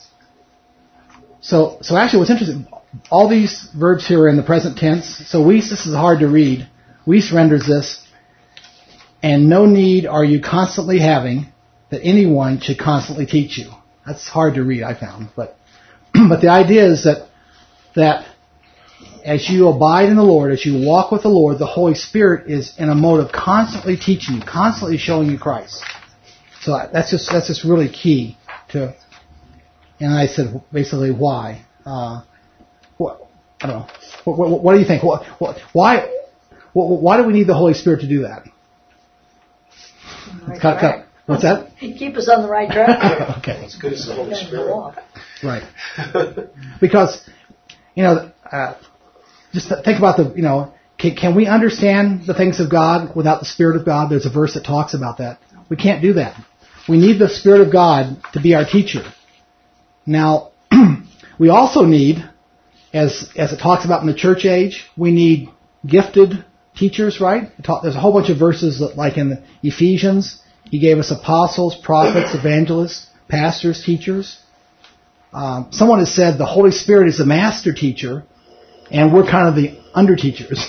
Speaker 1: So actually what's interesting, all these verbs here are in the present tense. So Weiss, this is hard to read. Weiss renders this, and no need are you constantly having that anyone should constantly teach you. That's hard to read, I found. But the idea is that as you abide in the Lord, as you walk with the Lord, the Holy Spirit is in a mode of constantly teaching you, constantly showing you Christ. So that's just really key to. And I said basically why. I don't know. What do you think? Why do we need the Holy Spirit to do that?
Speaker 2: Right.
Speaker 1: What's that?
Speaker 2: Keep us on the right track.
Speaker 1: Okay.
Speaker 6: As good as the Holy Spirit.
Speaker 1: Right. Because, just think about can we understand the things of God without the Spirit of God? There's a verse that talks about that. We can't do that. We need the Spirit of God to be our teacher. Now, we also need, as it talks about in the church age, we need gifted teachers, right? There's a whole bunch of verses like in Ephesians. He gave us apostles, prophets, evangelists, pastors, teachers. Someone has said the Holy Spirit is the master teacher, and we're kind of the under teachers.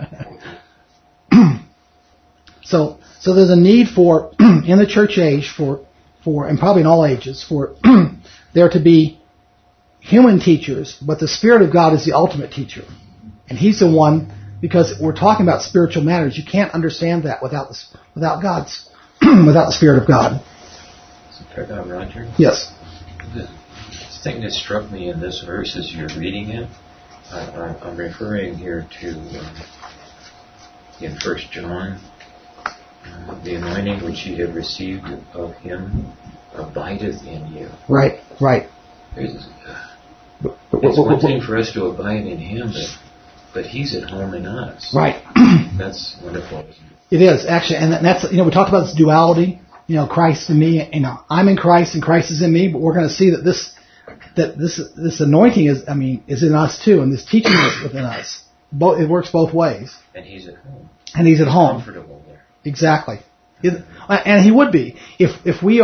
Speaker 1: So there's a need for in the church age for and probably in all ages for there to be human teachers, but the Spirit of God is the ultimate teacher. And He's the one, because we're talking about spiritual matters. You can't understand that without God's, without the Spirit of God.
Speaker 7: Roger?
Speaker 1: Yes.
Speaker 7: The thing that struck me in this verse as you're reading it, I'm referring here to in 1 John, the anointing which ye have received of Him abideth in you.
Speaker 1: Right.
Speaker 7: It's one thing for us to abide in Him, but He's at home in us.
Speaker 1: Right.
Speaker 7: That's wonderful, isn't it?
Speaker 1: It is, actually, and that's, we talked about this duality, Christ in me, I'm in Christ and Christ is in me, but we're going to see that this anointing is in us too, and this teaching is within us. It works both ways.
Speaker 7: And He's at home.
Speaker 1: And He's at home.
Speaker 7: Comfortable there.
Speaker 1: Exactly. And He would be. If we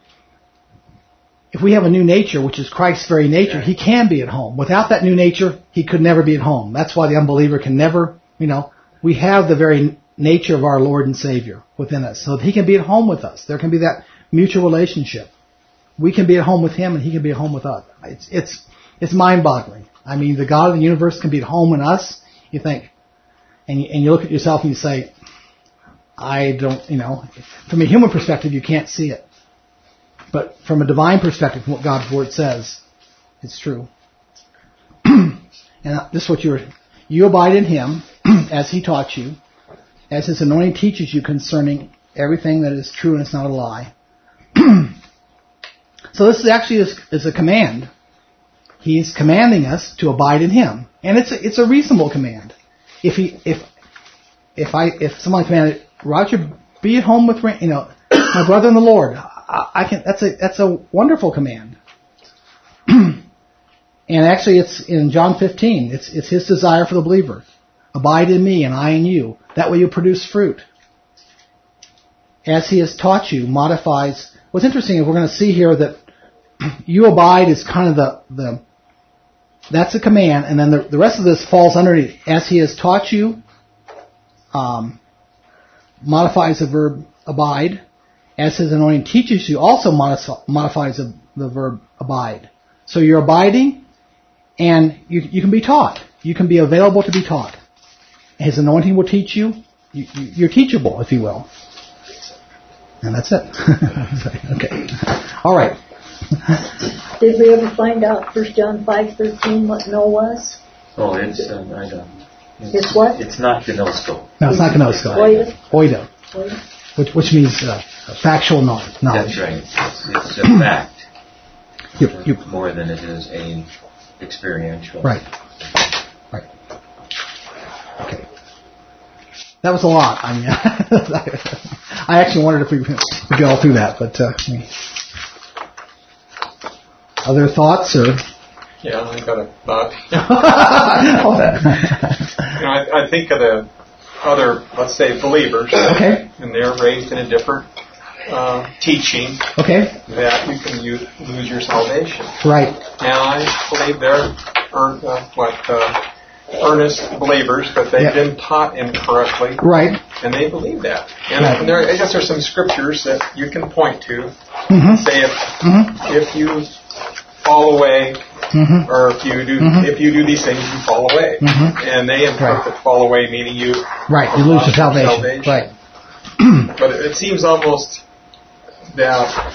Speaker 1: have a new nature, which is Christ's very nature, He can be at home. Without that new nature, He could never be at home. That's why the unbeliever can never, we have the very nature of our Lord and Savior within us. So He can be at home with us. There can be that mutual relationship. We can be at home with Him and He can be at home with us. It's mind-boggling. The God of the universe can be at home in us. You think, and you look at yourself and you say, I don't, from a human perspective, you can't see it. But from a divine perspective, from what God's Word says, it's true. And this is what you abide in Him as He taught you, as His anointing teaches you concerning everything that is true and it's not a lie. So this is actually is a command. He's commanding us to abide in Him, and it's a reasonable command. If someone commanded, Roger, be at home with my brother in the Lord, that's a wonderful command. And actually, it's in John 15. It's His desire for the believer. Abide in me and I in you. That way you produce fruit. As He has taught you, modifies. What's interesting is we're going to see here that you abide is kind of that's a command, and then the rest of this falls underneath. As He has taught you, modifies the verb abide. As His anointing teaches you, also modifies the verb abide. So you're abiding, and you can be taught. You can be available to be taught. His anointing will teach you. You're teachable, if you will. And that's it. Okay. All right.
Speaker 2: Did we ever find out 1 John 5:13 what no was?
Speaker 7: Oh, it's I don't.
Speaker 2: It's what?
Speaker 7: It's not gnosko.
Speaker 1: No, it's not gnosko. Oida. Which means factual knowledge.
Speaker 7: That's right. It's a fact. More than it is a experiential.
Speaker 1: Right. Okay. That was a lot. I actually wondered if we could get all through that, but other thoughts or?
Speaker 9: Yeah, I got a thought. I think of the other, let's say, believers.
Speaker 1: Okay.
Speaker 9: And they're raised in a different teaching.
Speaker 1: Okay.
Speaker 9: That you can lose your salvation.
Speaker 1: Right.
Speaker 9: And I believe they're earnest believers, but they've been taught incorrectly.
Speaker 1: Right.
Speaker 9: And they believe that. And I guess there's some scriptures that you can point to. Say if you fall away, or if you do these things, you fall away. And they interpret fall away meaning you
Speaker 1: lose your salvation. Right.
Speaker 9: But it seems almost that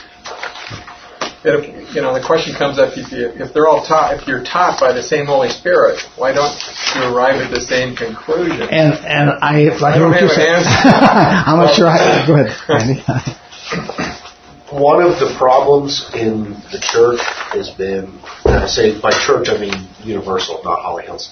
Speaker 9: the question comes up: if they're all taught, if you're taught by the same Holy Spirit, why don't you arrive at the same conclusion?
Speaker 1: And I don't have an answer. I'm not sure. Go ahead, Randy.
Speaker 6: One of the problems in the church has been, and I say by church I mean universal, not Holly Hills.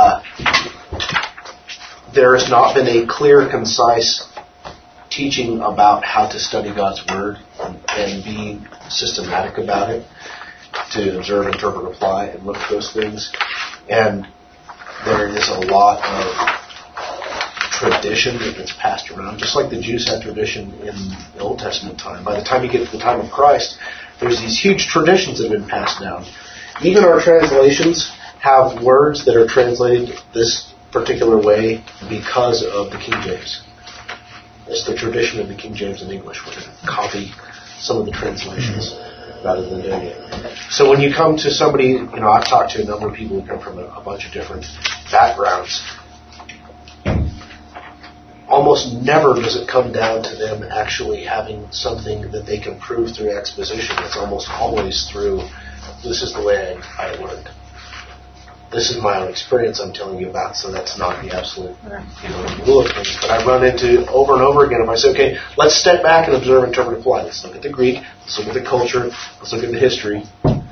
Speaker 6: There has not been a clear, concise teaching about how to study God's Word and be systematic about it, to observe, interpret, apply, and look at those things. And there is a lot of tradition that gets passed around, just like the Jews had tradition in the Old Testament time. By the time you get to the time of Christ, there's these huge traditions that have been passed down. Even our translations have words that are translated this particular way because of the King James. It's the tradition of the King James in English. We're going to copy some of the translations. rather than doing it. So when you come to somebody, I've talked to a number of people who come from a bunch of different backgrounds. Almost never does it come down to them actually having something that they can prove through exposition. It's almost always through, this is the way I learned. This is my own experience I'm telling you about, so that's not the absolute rule of things. But I run into over and over again, if I say, okay, let's step back and observe, interpret, apply. Let's look at the Greek, let's look at the culture, let's look at the history.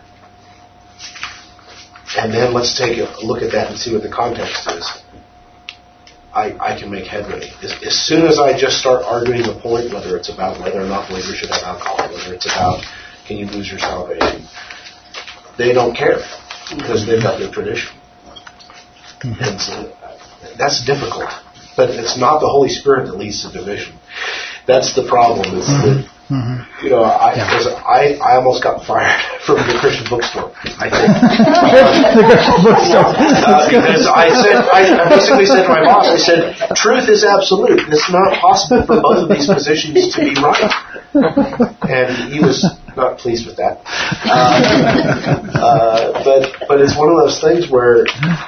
Speaker 6: And then let's take a look at that and see what the context is. I can make headway. As soon as I just start arguing a point, whether it's about whether or not believers should have alcohol, whether it's about can you lose your salvation, they don't care because they've got their tradition. And so that's difficult. But it's not the Holy Spirit that leads to division. That's the problem. Is that, I almost got fired from the Christian bookstore, I think.
Speaker 1: The Christian bookstore.
Speaker 6: Because I basically said to my boss, I said, truth is absolute. It's not possible for both of these positions to be right. And he was not pleased with that. But it's one of those things where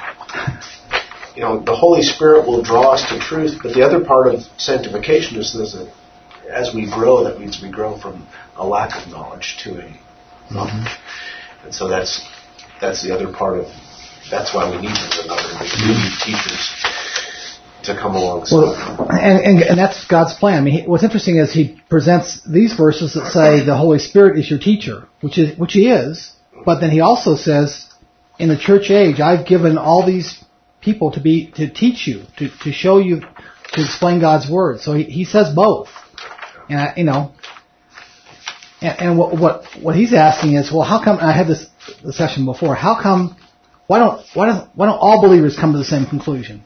Speaker 6: the Holy Spirit will draw us to truth, but the other part of sanctification is this, that as we grow, that means we grow from a lack of knowledge to a knowledge. And so that's the other part of, that's why we need one another. We need teachers to come alongside.
Speaker 1: Well, and that's God's plan. I mean, what's interesting is He presents these verses that say the Holy Spirit is your teacher, which He is, but then He also says, in the church age, I've given all these people to teach you, to show you, to explain God's Word. So He says both. And and what he's asking is, well, how come? I had this discussion before. How come? Why don't all believers come to the same conclusion?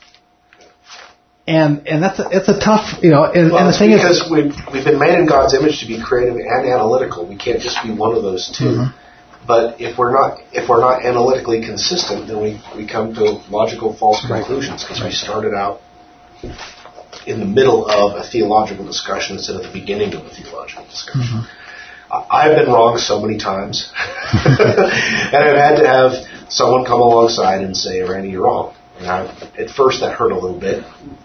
Speaker 1: And it's a tough, And the thing
Speaker 6: because we've been made in God's image to be creative and analytical. We can't just be one of those two. But if we're not analytically consistent, then we come to logical false conclusions because we started out in the middle of a theological discussion instead of the beginning of a theological discussion. I've been wrong so many times. And I've had to have someone come alongside and say, Randy, you're wrong. And at first that hurt a little bit.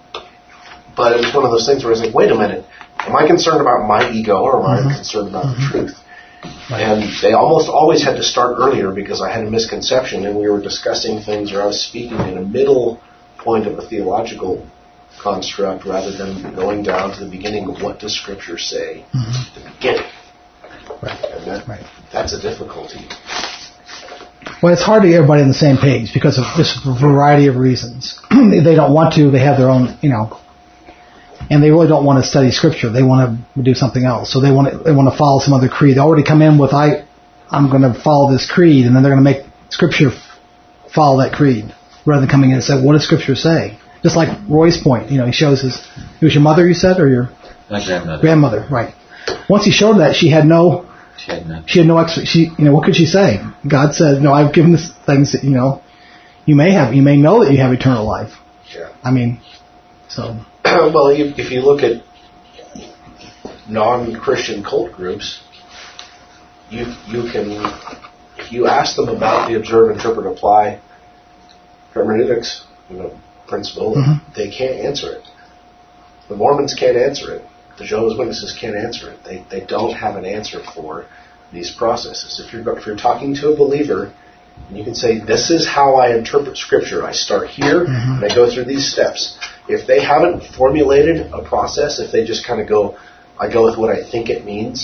Speaker 6: But it was one of those things where I was like, wait a minute. Am I concerned about my ego or am I concerned about the truth? And they almost always had to start earlier because I had a misconception and we were discussing things or I was speaking in a middle point of a theological construct rather than going down to the beginning of what does Scripture say at the beginning. And that's a difficulty.
Speaker 1: Well, it's hard to get everybody on the same page because of this variety of reasons. They don't want to. They have their own, and they really don't want to study Scripture. They want to do something else. So they want to follow some other creed. They already come in with, I'm going to follow this creed, and then they're going to make Scripture follow that creed rather than coming in and say, what does Scripture say? Just like Roy's point, he shows it was your mother, you said, or your
Speaker 7: my grandmother.
Speaker 1: Grandmother, right? Once he showed that, she had no extra. What could she say? God said, "No, I've given this things that you may know that you have eternal life."
Speaker 6: Yeah.
Speaker 1: I mean, so.
Speaker 6: Well, if you look at non-Christian cult groups, you can, if you ask them about the observe, interpret, apply hermeneutics, principle, they can't answer it. The Mormons can't answer it. The Jehovah's Witnesses can't answer it. They don't have an answer for these processes. If you're talking to a believer, and you can say, this is how I interpret Scripture. I start here, and I go through these steps. If they haven't formulated a process, if they just kind of go, I go with what I think it means,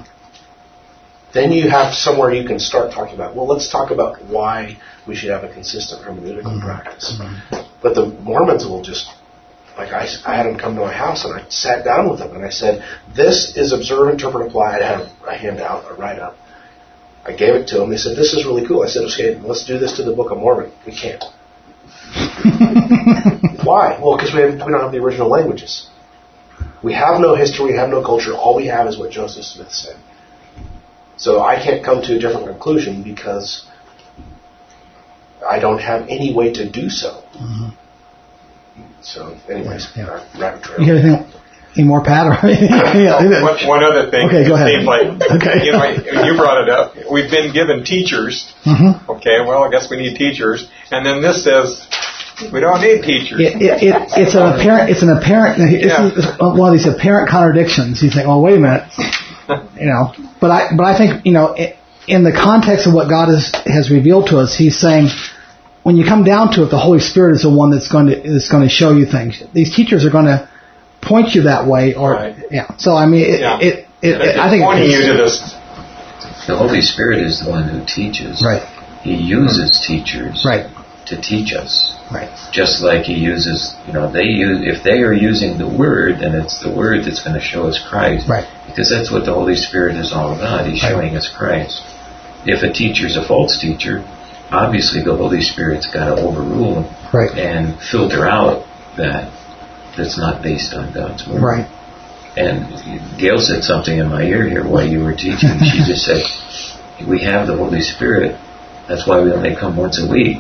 Speaker 6: then you have somewhere you can start talking about, well, let's talk about why we should have a consistent hermeneutical practice. But the Mormons will just, I had them come to my house and I sat down with them and I said, this is observe, interpret, apply. I had a handout, a write-up. I gave it to them. They said, this is really cool. I said, okay, let's do this to the Book of Mormon. We can't. Why? Well, because we don't have the original languages. We have no history, we have no culture. All we have is what Joseph Smith said. So I can't come to a different conclusion because I don't have any way to do so. So, anyways, rabbit trail.
Speaker 1: You hear anything? Any more, Pat? Or
Speaker 9: one other thing.
Speaker 1: Okay, go ahead.
Speaker 9: Seems like, you brought it up. We've been given teachers.
Speaker 1: Mm-hmm.
Speaker 9: Okay, well, I guess we need teachers. And then this says we don't need teachers.
Speaker 1: It's an apparent. It's one of these apparent contradictions. You think, well, wait a minute. But I think in the context of what God has revealed to us, He's saying, when you come down to it, the Holy Spirit is the one that's going to show you things. These teachers are going to point you that way,
Speaker 9: Right.
Speaker 1: So I mean, I think
Speaker 9: pointing you to this.
Speaker 7: The Holy Spirit is the one who teaches.
Speaker 1: Right.
Speaker 7: He uses teachers.
Speaker 1: Right.
Speaker 7: To teach us.
Speaker 1: Right.
Speaker 7: Just like He uses, if they are using the Word, then it's the Word that's going to show us Christ.
Speaker 1: Right.
Speaker 7: Because that's what the Holy Spirit is all about. He's showing us Christ. If a teacher's a false teacher, obviously the Holy Spirit's got to overrule and filter out that's not based on God's Word.
Speaker 1: Right.
Speaker 7: And Gail said something in my ear here while you were teaching. She just said, we have the Holy Spirit. That's why we only come once a week.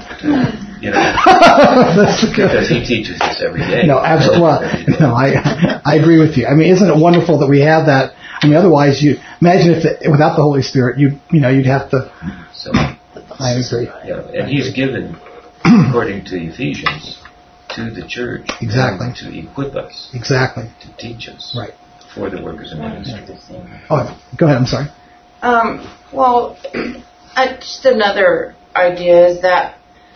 Speaker 1: That's good.
Speaker 7: Because He teaches us every day.
Speaker 1: No, absolutely. Well, I agree with you. I mean, isn't it wonderful that we have that? I mean, otherwise, you imagine without the Holy Spirit, you'd have to.
Speaker 7: So,
Speaker 1: I agree.
Speaker 7: And He's given, according to Ephesians, to the church.
Speaker 1: Exactly.
Speaker 7: To equip us.
Speaker 1: Exactly.
Speaker 7: To teach us.
Speaker 1: Right.
Speaker 7: For the workers of ministry.
Speaker 1: Oh, go ahead. I'm sorry.
Speaker 8: Well, just another idea is that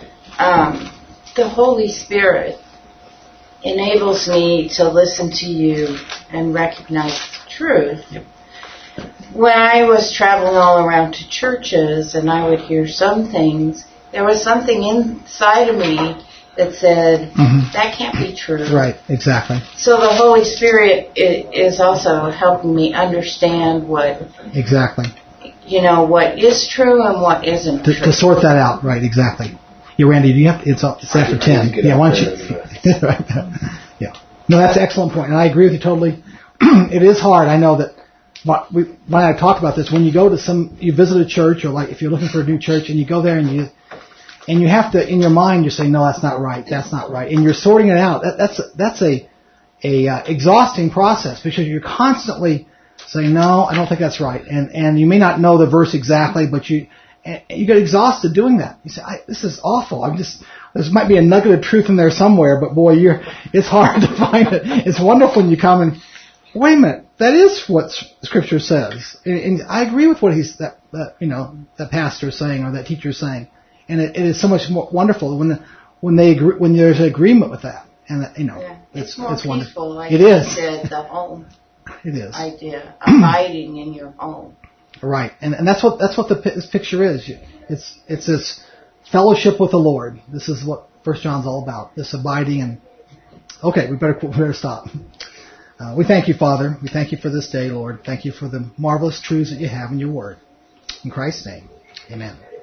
Speaker 8: the Holy Spirit enables me to listen to you and recognize truth.
Speaker 7: Yep.
Speaker 8: When I was traveling all around to churches and I would hear some things, there was something inside of me that said, that can't be true.
Speaker 1: Right, exactly.
Speaker 8: So the Holy Spirit is also helping me understand what...
Speaker 1: Exactly.
Speaker 8: What is true and what isn't true.
Speaker 1: To sort that out, right, exactly. Yeah, Randy, do you have it's after 10. Yeah, why don't you... Yeah. No, that's an excellent point, and I agree with you totally. It is hard. I know that when I talked about this, when you go to you visit a church, or like if you're looking for a new church, and you go there and you have to, in your mind, you're saying, no, that's not right, and you're sorting it out. That's a exhausting process, because you're constantly saying, no, I don't think that's right, and you may not know the verse exactly, but you get exhausted doing that. You say, this is awful. There might be a nugget of truth in there somewhere, but boy, it's hard to find it. It's wonderful when you come and, wait a minute, that is what Scripture says, and I agree with what that pastor is saying or that teacher is saying, and it is so much more wonderful when they agree, when there's an agreement with that, and
Speaker 8: it's more
Speaker 1: it's wonderful.
Speaker 8: peaceful. Like
Speaker 1: it is.
Speaker 8: The home.
Speaker 1: It is.
Speaker 8: Idea abiding in your home.
Speaker 1: Right, and that's what this picture is. It's this fellowship with the Lord. This is what 1 John's all about. This abiding and. Okay, we better stop. We thank you, Father. We thank you for this day, Lord. Thank you for the marvelous truths that you have in your Word. In Christ's name, Amen.